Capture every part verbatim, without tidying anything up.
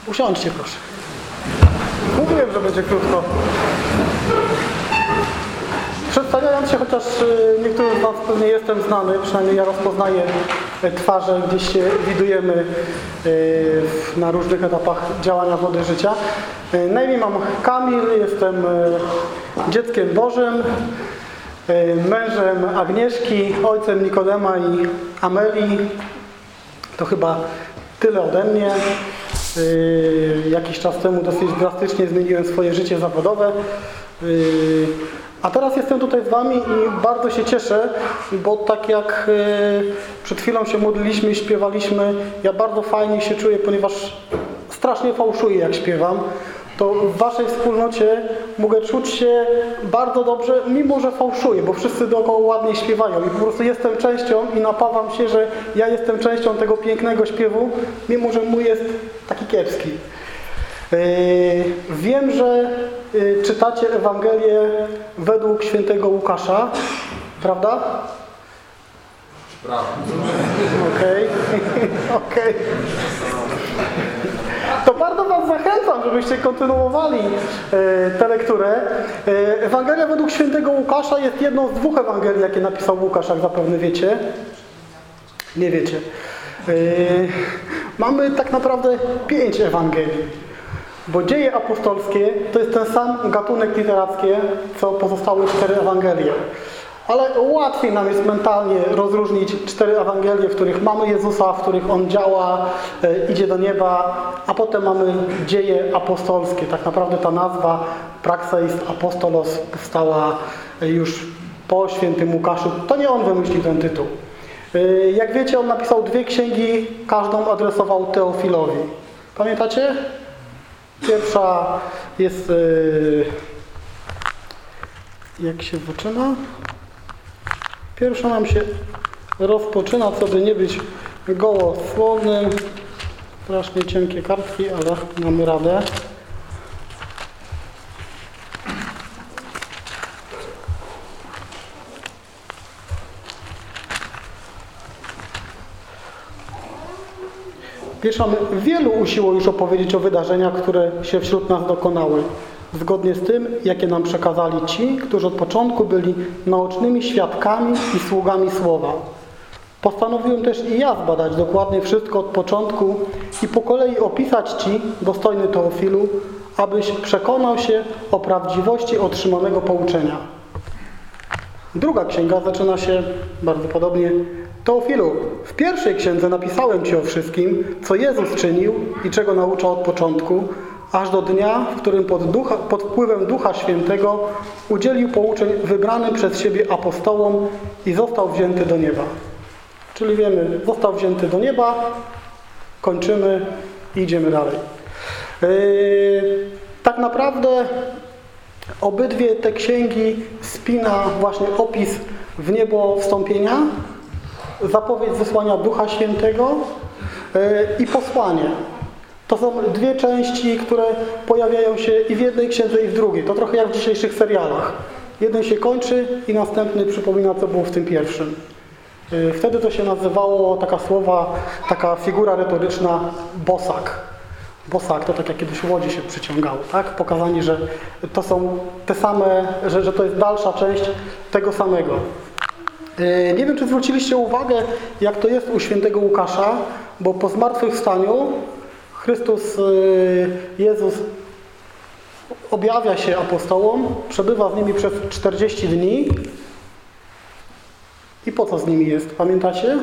Usiądźcie proszę. Mówiłem, że będzie krótko. Przedstawiając się, chociaż niektórym z Was pewnie jestem znany, przynajmniej ja rozpoznaję twarze, gdzieś się widujemy na różnych etapach działania Wody Życia. Na imię mam Kamil, jestem dzieckiem Bożym, mężem Agnieszki, ojcem Nikodema i Amelii. To chyba tyle ode mnie. Jakiś czas temu dosyć drastycznie zmieniłem swoje życie zawodowe. A teraz jestem tutaj z Wami i bardzo się cieszę, bo tak jak przed chwilą się modliliśmy i śpiewaliśmy, ja bardzo fajnie się czuję, ponieważ strasznie fałszuję, jak śpiewam. To w Waszej wspólnocie mogę czuć się bardzo dobrze, mimo że fałszuję, bo wszyscy dookoła ładnie śpiewają i po prostu jestem częścią i napawam się, że ja jestem częścią tego pięknego śpiewu, mimo że mój jest taki kiepski. Yy, wiem, że yy, czytacie Ewangelię według świętego Łukasza, prawda? Prawda. Okej, okej. To bardzo Was zachęcam, żebyście kontynuowali e, tę lekturę. E, Ewangelia według świętego Łukasza jest jedną z dwóch Ewangelii, jakie napisał Łukasz, jak zapewne wiecie. Nie wiecie. E, mamy tak naprawdę pięć Ewangelii. Bo dzieje apostolskie to jest ten sam gatunek literacki, co pozostałe cztery Ewangelie. Ale łatwiej nam jest mentalnie rozróżnić cztery Ewangelie, w których mamy Jezusa, w których On działa, e, idzie do nieba, a potem mamy dzieje apostolskie. Tak naprawdę ta nazwa Praxeis Apostolos powstała już po świętym Łukaszu. To nie on wymyślił ten tytuł. E, jak wiecie, on napisał dwie księgi, każdą adresował Teofilowi. Pamiętacie? Pierwsza jest... E, jak się zaczyna? Pierwsza nam się rozpoczyna, co by nie być gołosłownym. Strasznie cienkie kartki, ale mamy radę. Pierwsza, wielu usiło już opowiedzieć o wydarzeniach, które się wśród nas dokonały, zgodnie z tym, jakie nam przekazali ci, którzy od początku byli naocznymi świadkami i sługami Słowa. Postanowiłem też i ja zbadać dokładnie wszystko od początku i po kolei opisać Ci, dostojny Teofilu, abyś przekonał się o prawdziwości otrzymanego pouczenia. Druga księga zaczyna się bardzo podobnie. Teofilu, w pierwszej księdze napisałem Ci o wszystkim, co Jezus czynił i czego nauczał od początku, aż do dnia, w którym pod, ducha, pod wpływem Ducha Świętego udzielił pouczeń wybranym przez siebie apostołom i został wzięty do nieba. Czyli wiemy, został wzięty do nieba, kończymy i idziemy dalej. Yy, tak naprawdę obydwie te księgi spina właśnie opis w niebo wstąpienia, zapowiedź zesłania Ducha Świętego yy, i posłanie. To są dwie części, które pojawiają się i w jednej księdze, i w drugiej. To trochę jak w dzisiejszych serialach. Jeden się kończy i następny przypomina, co było w tym pierwszym. Wtedy to się nazywało, taka słowa, taka figura retoryczna, bosak. Bosak to tak jak kiedyś w Łodzi się przyciągało, tak? Pokazanie, że to są te same, że, że to jest dalsza część tego samego. Nie wiem, czy zwróciliście uwagę, jak to jest u świętego Łukasza, bo po zmartwychwstaniu Chrystus, Jezus objawia się apostołom, przebywa z nimi przez czterdzieści dni. I po co z nimi jest? Pamiętacie?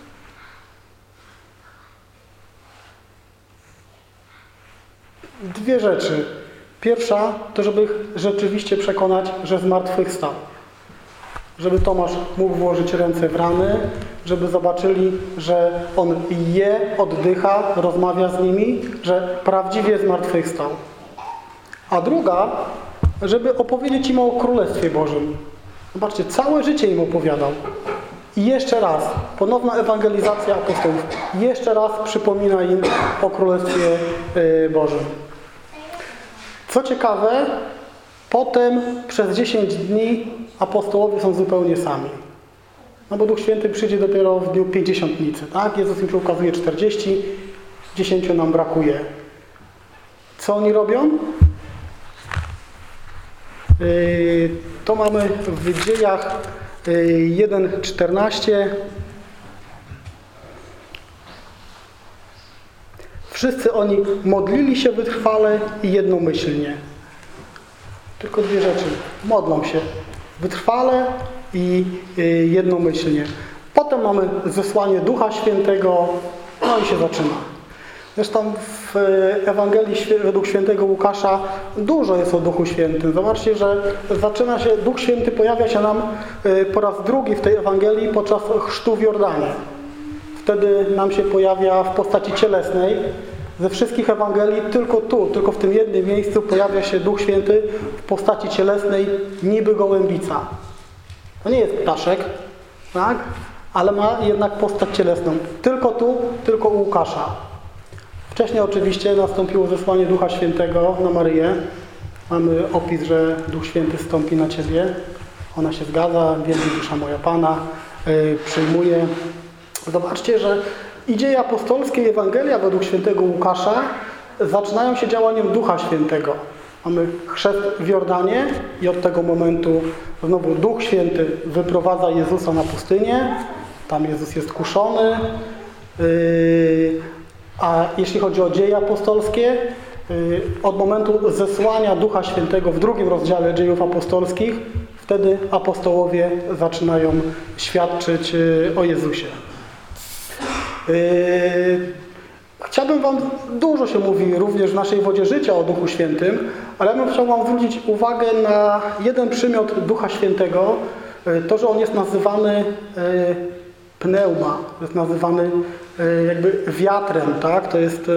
Dwie rzeczy. Pierwsza, to żeby ich rzeczywiście przekonać, że zmartwychwstał. Żeby Tomasz mógł włożyć ręce w rany, żeby zobaczyli, że on je, oddycha, rozmawia z nimi, że prawdziwie zmartwychwstał. A druga, żeby opowiedzieć im o Królestwie Bożym. Zobaczcie, całe życie im opowiadał. I jeszcze raz, ponowna ewangelizacja apostołów, jeszcze raz przypomina im o Królestwie Bożym. Co ciekawe, potem przez dziesięć dni apostołowie są zupełnie sami. No bo Duch Święty przyjdzie dopiero w dniu pięćdziesiątnicy, tak? Jezus im ukazuje czterdzieści, dziesięciu nam brakuje. Co oni robią? Yy, to mamy w Dziejach yy, jeden czternaście. Wszyscy oni modlili się wytrwale i jednomyślnie. Tylko dwie rzeczy. Modlą się wytrwale i yy, jednomyślnie. Potem mamy zesłanie Ducha Świętego, no i się zaczyna. Zresztą w Ewangelii według świętego Łukasza dużo jest o Duchu Świętym. Zobaczcie, że zaczyna się, Duch Święty pojawia się nam po raz drugi w tej Ewangelii podczas chrztu w Jordanie. Wtedy nam się pojawia w postaci cielesnej. Ze wszystkich Ewangelii tylko tu, tylko w tym jednym miejscu pojawia się Duch Święty w postaci cielesnej, niby gołębica. To nie jest ptaszek, tak? Ale ma jednak postać cielesną. Tylko tu, tylko u Łukasza. Wcześniej oczywiście nastąpiło zesłanie Ducha Świętego na Maryję. Mamy opis, że Duch Święty stąpi na Ciebie. Ona się zgadza, wielbi dusza moja Pana, yy, przyjmuje. Zobaczcie, że i dzieje apostolskie i Ewangelia według świętego Łukasza zaczynają się działaniem Ducha Świętego. Mamy chrzest w Jordanie i od tego momentu znowu Duch Święty wyprowadza Jezusa na pustynię. Tam Jezus jest kuszony. Yy, A jeśli chodzi o dzieje apostolskie, od momentu zesłania Ducha Świętego w drugim rozdziale dziejów apostolskich, wtedy apostołowie zaczynają świadczyć o Jezusie. Chciałbym Wam, dużo się mówi również w naszej wodzie życia o Duchu Świętym, ale ja bym chciał Wam zwrócić uwagę na jeden przymiot Ducha Świętego, to, że on jest nazywany pneuma, jest nazywany jakby wiatrem, tak? To jest,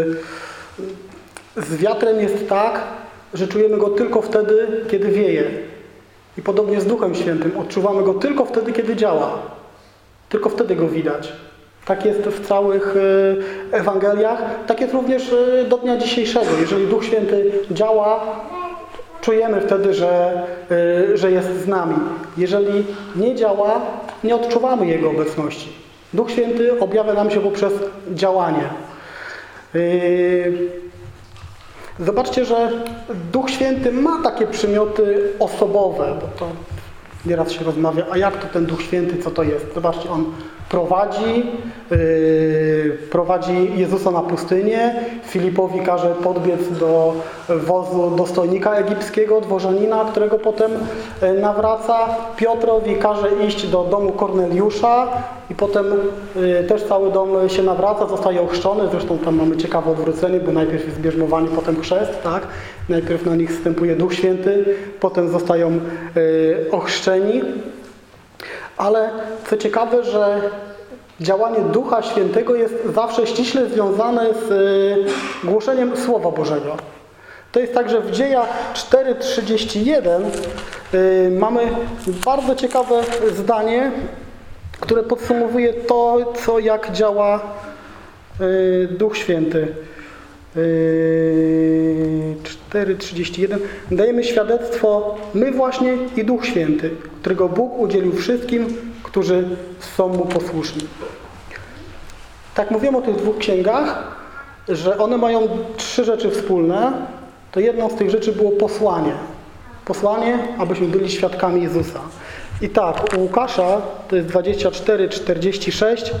z wiatrem jest tak, że czujemy go tylko wtedy, kiedy wieje. I podobnie z Duchem Świętym. Odczuwamy go tylko wtedy, kiedy działa. Tylko wtedy go widać. Tak jest w całych Ewangeliach. Tak jest również do dnia dzisiejszego. Jeżeli Duch Święty działa, czujemy wtedy, że, że jest z nami. Jeżeli nie działa, nie odczuwamy Jego obecności. Duch Święty objawia nam się poprzez działanie. Zobaczcie, że Duch Święty ma takie przymioty osobowe, bo to nieraz się rozmawia, a jak to ten Duch Święty, co to jest? Zobaczcie, on prowadzi, yy, prowadzi Jezusa na pustynię, Filipowi każe podbiec do wozu dostojnika egipskiego, dworzanina, którego potem nawraca, Piotrowi każe iść do domu Korneliusza i potem yy, też cały dom się nawraca, zostaje ochrzczony, zresztą tam mamy ciekawe odwrócenie, bo najpierw jest bierzmowanie, potem chrzest, tak? Najpierw na nich wstępuje Duch Święty, potem zostają yy, ochrzczeni. Ale co ciekawe, że działanie Ducha Świętego jest zawsze ściśle związane z y, głoszeniem Słowa Bożego. To jest tak, że w Dziejach cztery trzydzieści jeden y, mamy bardzo ciekawe zdanie, które podsumowuje to, co jak działa y, Duch Święty. cztery trzydzieści jeden. Dajemy świadectwo my właśnie i Duch Święty, którego Bóg udzielił wszystkim, którzy są Mu posłuszni. Tak mówiłem o tych dwóch księgach, że one mają trzy rzeczy wspólne. To jedną z tych rzeczy było posłanie. Posłanie, abyśmy byli świadkami Jezusa. I tak, u Łukasza to jest dwadzieścia cztery czterdzieści sześć.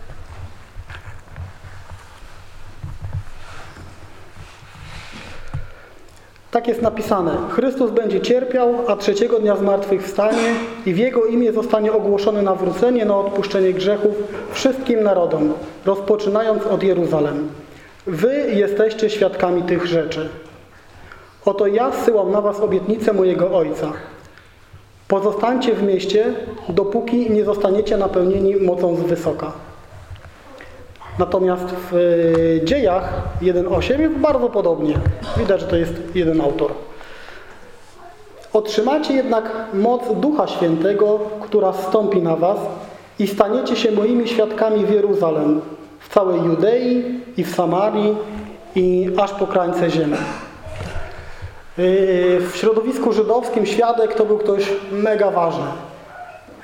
Tak jest napisane. Chrystus będzie cierpiał, a trzeciego dnia zmartwychwstanie i w Jego imię zostanie ogłoszone nawrócenie na odpuszczenie grzechów wszystkim narodom, rozpoczynając od Jeruzalem. Wy jesteście świadkami tych rzeczy. Oto ja zsyłam na was obietnicę mojego Ojca. Pozostańcie w mieście, dopóki nie zostaniecie napełnieni mocą z wysoka. Natomiast w Dziejach jeden osiem jest bardzo podobnie. Widać, że to jest jeden autor. Otrzymacie jednak moc Ducha Świętego, która zstąpi na was i staniecie się moimi świadkami w Jeruzalem, w całej Judei i w Samarii i aż po krańce ziemi. W środowisku żydowskim świadek to był ktoś mega ważny.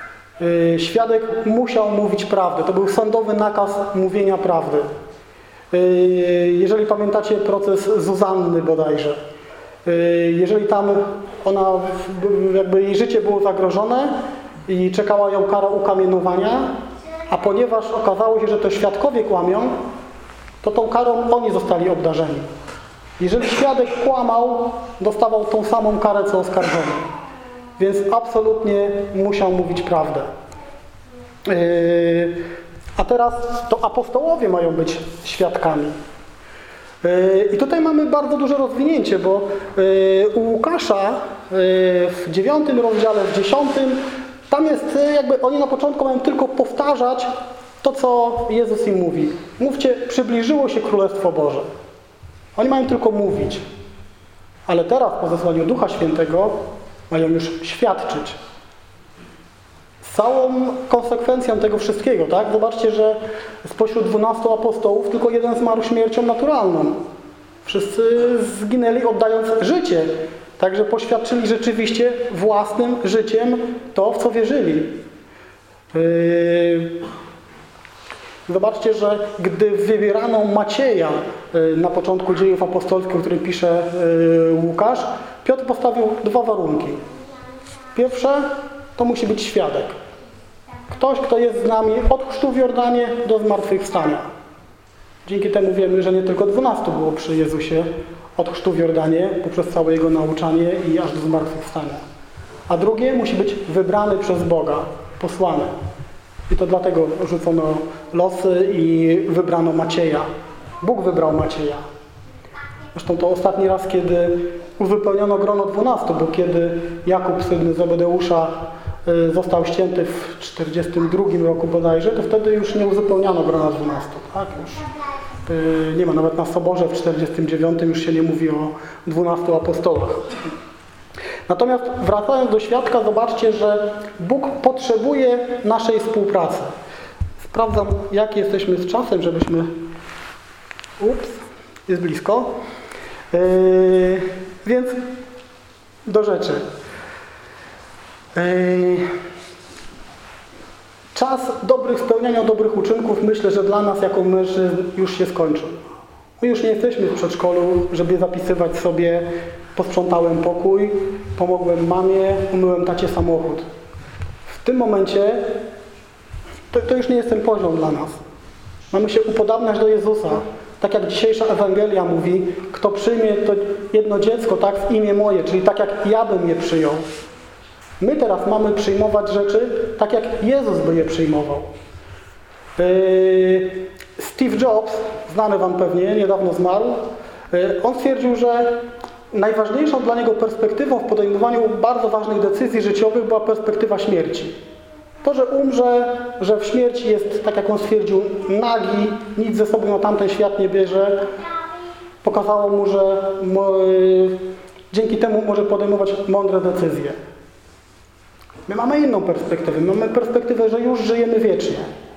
Świadek musiał mówić prawdę. To był sądowy nakaz mówienia prawdy. Jeżeli pamiętacie proces Zuzanny bodajże, jeżeli tam ona, jakby jej życie było zagrożone i czekała ją kara ukamienowania, a ponieważ okazało się, że to świadkowie kłamią, to tą karą oni zostali obdarzeni. Jeżeli świadek kłamał, dostawał tą samą karę, co oskarżony. Więc absolutnie musiał mówić prawdę. Yy, a teraz to apostołowie mają być świadkami. Yy, I tutaj mamy bardzo duże rozwinięcie, bo yy, u Łukasza yy, w dziewiątym rozdziale, w dziesiątym, tam jest yy, jakby oni na początku mają tylko powtarzać to, co Jezus im mówi. Mówcie, przybliżyło się Królestwo Boże. Oni mają tylko mówić. Ale teraz po zesłaniu Ducha Świętego mają już świadczyć. Z całą konsekwencją tego wszystkiego, tak? Zobaczcie, że spośród dwunastu apostołów tylko jeden zmarł śmiercią naturalną. Wszyscy zginęli oddając życie. Także poświadczyli rzeczywiście własnym życiem to, w co wierzyli. Yy... Zobaczcie, że gdy wybierano Macieja na początku dziejów apostolskich, o którym pisze Łukasz, Piotr postawił dwa warunki. Pierwsze, to musi być świadek. Ktoś, kto jest z nami od chrztu w Jordanie do zmartwychwstania. Dzięki temu wiemy, że nie tylko dwunastu było przy Jezusie od chrztu w Jordanie, poprzez całe Jego nauczanie i aż do zmartwychwstania. A drugie, musi być wybrany przez Boga, posłany. I to dlatego rzucono losy i wybrano Macieja. Bóg wybrał Macieja. Zresztą to ostatni raz, kiedy uzupełniono grono dwunastu, bo kiedy Jakub, syn Zebedeusza, został ścięty w czterdziestym drugim roku bodajże, to wtedy już nie uzupełniano grona dwunastu. Tak? Już nie ma, nawet na Soborze w czterdziestym dziewiątym już się nie mówi o dwunastu apostołach. Natomiast wracając do świadka, zobaczcie, że Bóg potrzebuje naszej współpracy. Sprawdzam, jak jesteśmy z czasem, żebyśmy... Ups, jest blisko. Yy, więc do rzeczy. Yy, czas dobrych spełniania dobrych uczynków, myślę, że dla nas jako mężczyzn już się skończył. My już nie jesteśmy w przedszkolu, żeby zapisywać sobie: posprzątałem pokój, pomogłem mamie, umyłem tacie samochód. W tym momencie to, to już nie jest ten poziom dla nas. Mamy się upodabniać do Jezusa. Tak jak dzisiejsza Ewangelia mówi, kto przyjmie to jedno dziecko tak w imię moje, czyli tak jak ja bym je przyjął. My teraz mamy przyjmować rzeczy tak jak Jezus by je przyjmował. Steve Jobs, znany wam pewnie, niedawno zmarł, on stwierdził, że najważniejszą dla niego perspektywą w podejmowaniu bardzo ważnych decyzji życiowych była perspektywa śmierci. To, że umrze, że w śmierci jest, tak jak on stwierdził, nagi, nic ze sobą na tamten świat nie bierze, pokazało mu, że dzięki temu może podejmować mądre decyzje. My mamy inną perspektywę. Mamy perspektywę, że już żyjemy wiecznie.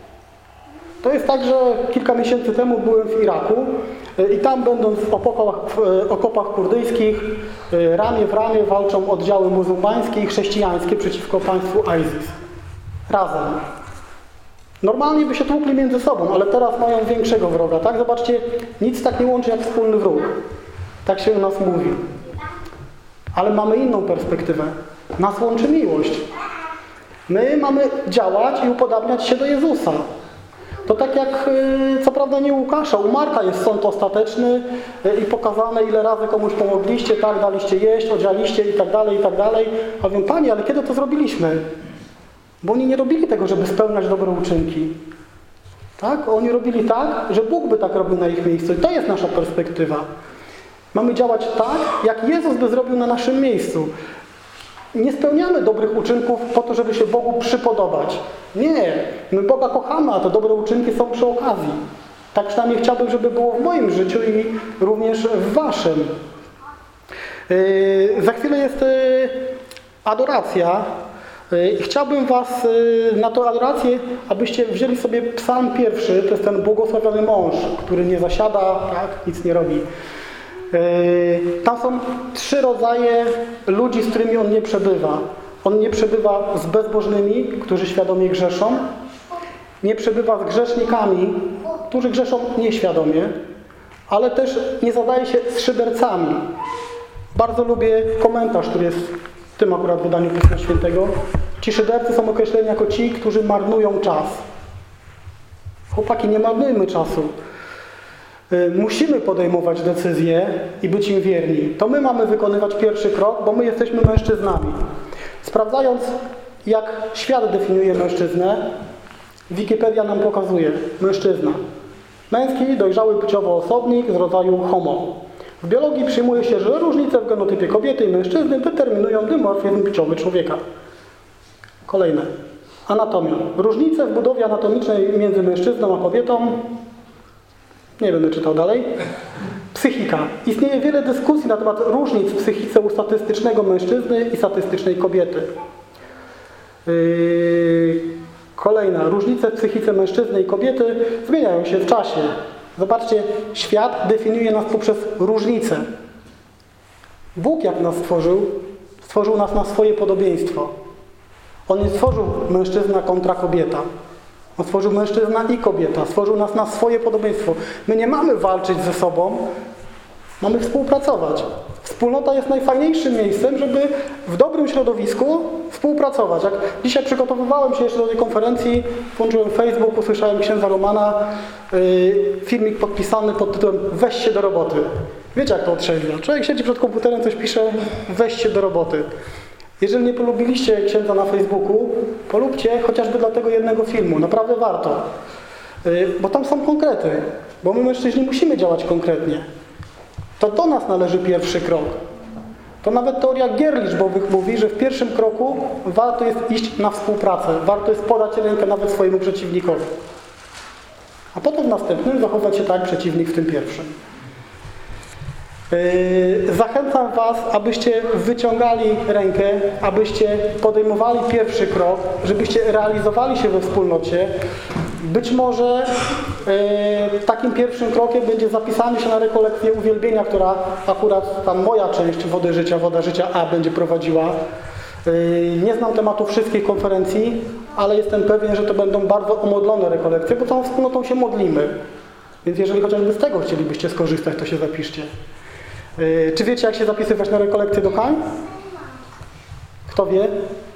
To jest tak, że kilka miesięcy temu byłem w Iraku i tam, będąc w okopach, w okopach kurdyjskich, ramię w ramię walczą oddziały muzułmańskie i chrześcijańskie przeciwko państwu ISIS. Razem. Normalnie by się tłukli między sobą, ale teraz mają większego wroga. Tak? Zobaczcie, nic tak nie łączy jak wspólny wróg. Tak się u nas mówi. Ale mamy inną perspektywę. Nas łączy miłość. My mamy działać i upodabniać się do Jezusa. To tak jak, co prawda nie u Łukasza, u Marka jest sąd ostateczny i pokazane, ile razy komuś pomogliście, tak, daliście jeść, odzialiście i tak dalej, i tak dalej. A mówią: Panie, ale kiedy to zrobiliśmy? Bo oni nie robili tego, żeby spełniać dobre uczynki. Tak? Oni robili tak, że Bóg by tak robił na ich miejscu. I to jest nasza perspektywa. Mamy działać tak, jak Jezus by zrobił na naszym miejscu. Nie spełniamy dobrych uczynków po to, żeby się Bogu przypodobać. Nie. My Boga kochamy, a te dobre uczynki są przy okazji. Tak przynajmniej chciałbym, żeby było w moim życiu i również w waszym. Yy, za chwilę jest yy, adoracja. Yy, chciałbym was yy, na tę adorację, abyście wzięli sobie psalm pierwszy. To jest ten błogosławiony mąż, który nie zasiada, tak, nic nie robi. Tam są trzy rodzaje ludzi, z którymi on nie przebywa. On nie przebywa z bezbożnymi, którzy świadomie grzeszą. Nie przebywa z grzesznikami, którzy grzeszą nieświadomie, ale też nie zadaje się z szydercami. Bardzo lubię komentarz, który jest w tym akurat wydaniu Pisma Świętego. Ci szydercy są określeni jako ci, którzy marnują czas. Chłopaki, nie marnujmy czasu. Musimy podejmować decyzje i być im wierni. To my mamy wykonywać pierwszy krok, bo my jesteśmy mężczyznami. Sprawdzając, jak świat definiuje mężczyznę, Wikipedia nam pokazuje mężczyzna. Męski, dojrzały płciowo osobnik z rodzaju homo. W biologii przyjmuje się, że różnice w genotypie kobiety i mężczyzny determinują dymorfizm płciowy człowieka. Kolejne. Anatomia. Różnice w budowie anatomicznej między mężczyzną a kobietą. Nie będę czytał dalej. Psychika. Istnieje wiele dyskusji na temat różnic w psychice u statystycznego mężczyzny i statystycznej kobiety. Yy... Kolejna. Różnice w psychice mężczyzny i kobiety zmieniają się w czasie. Zobaczcie, świat definiuje nas poprzez różnice. Bóg jak nas stworzył, stworzył nas na swoje podobieństwo. On nie stworzył mężczyzna kontra kobieta. On stworzył mężczyzna i kobieta. Stworzył nas na swoje podobieństwo. My nie mamy walczyć ze sobą, mamy współpracować. Wspólnota jest najfajniejszym miejscem, żeby w dobrym środowisku współpracować. Jak dzisiaj przygotowywałem się jeszcze do tej konferencji, włączyłem Facebook, usłyszałem księdza Romana, yy, filmik podpisany pod tytułem "Weź się do roboty". Wiecie, jak to otrzeźwia. Człowiek siedzi przed komputerem, coś pisze, weź się do roboty. Jeżeli nie polubiliście księdza na Facebooku, polubcie chociażby dla tego jednego filmu. Naprawdę warto. Yy, bo tam są konkrety. Bo my mężczyźni musimy działać konkretnie. To do nas należy pierwszy krok. To nawet teoria gier liczbowych mówi, że w pierwszym kroku warto jest iść na współpracę. Warto jest podać rękę nawet swojemu przeciwnikowi. A potem w następnym zachować się tak jak przeciwnik w tym pierwszym. Yy, zachęcam Was, abyście wyciągali rękę, abyście podejmowali pierwszy krok, żebyście realizowali się we wspólnocie. Być może yy, takim pierwszym krokiem będzie zapisanie się na rekolekcję uwielbienia, która akurat tam moja część Wody Życia, Woda Życia A będzie prowadziła. Yy, nie znam tematu wszystkich konferencji, ale jestem pewien, że to będą bardzo omodlone rekolekcje, bo całą wspólnotą się modlimy. Więc jeżeli chociażby z tego chcielibyście skorzystać, to się zapiszcie. Yy, czy wiecie, jak się zapisywać na rekolekcję do Kań? Kto wie?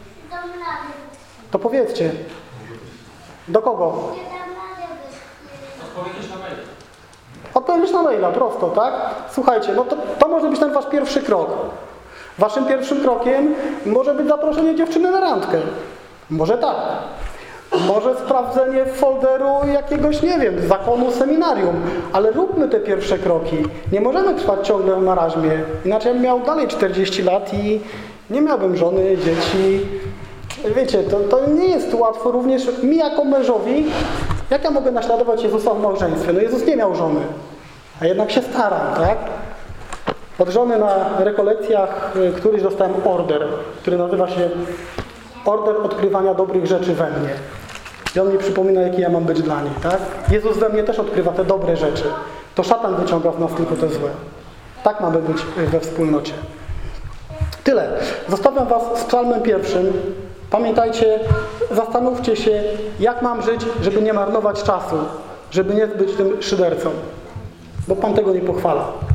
To powiedzcie. Do kogo? Odpowiedzieć na mail. Odpowiedzieć na maila, prosto, tak? Słuchajcie, no to, to może być ten wasz pierwszy krok. Waszym pierwszym krokiem może być zaproszenie dziewczyny na randkę. Może tak. Może sprawdzenie folderu jakiegoś, nie wiem, zakonu, seminarium. Ale róbmy te pierwsze kroki. Nie możemy trwać ciągle w maraźmie. Inaczej bym miał dalej czterdzieści lat i nie miałbym żony, dzieci. Wiecie, to, to nie jest łatwo również mi jako mężowi. Jak ja mogę naśladować Jezusa w małżeństwie? No Jezus nie miał żony, a jednak się starał, tak? Od żony na rekolekcjach któryś dostałem order, który nazywa się Order Odkrywania Dobrych Rzeczy we mnie. I on mi przypomina, jaki ja mam być dla niej, tak? Jezus we mnie też odkrywa te dobre rzeczy. To szatan wyciąga w nas tylko te złe. Tak mamy być we wspólnocie. Tyle. Zostawiam Was z psalmem pierwszym. Pamiętajcie, zastanówcie się, jak mam żyć, żeby nie marnować czasu, żeby nie być tym szydercą, bo Pan tego nie pochwala.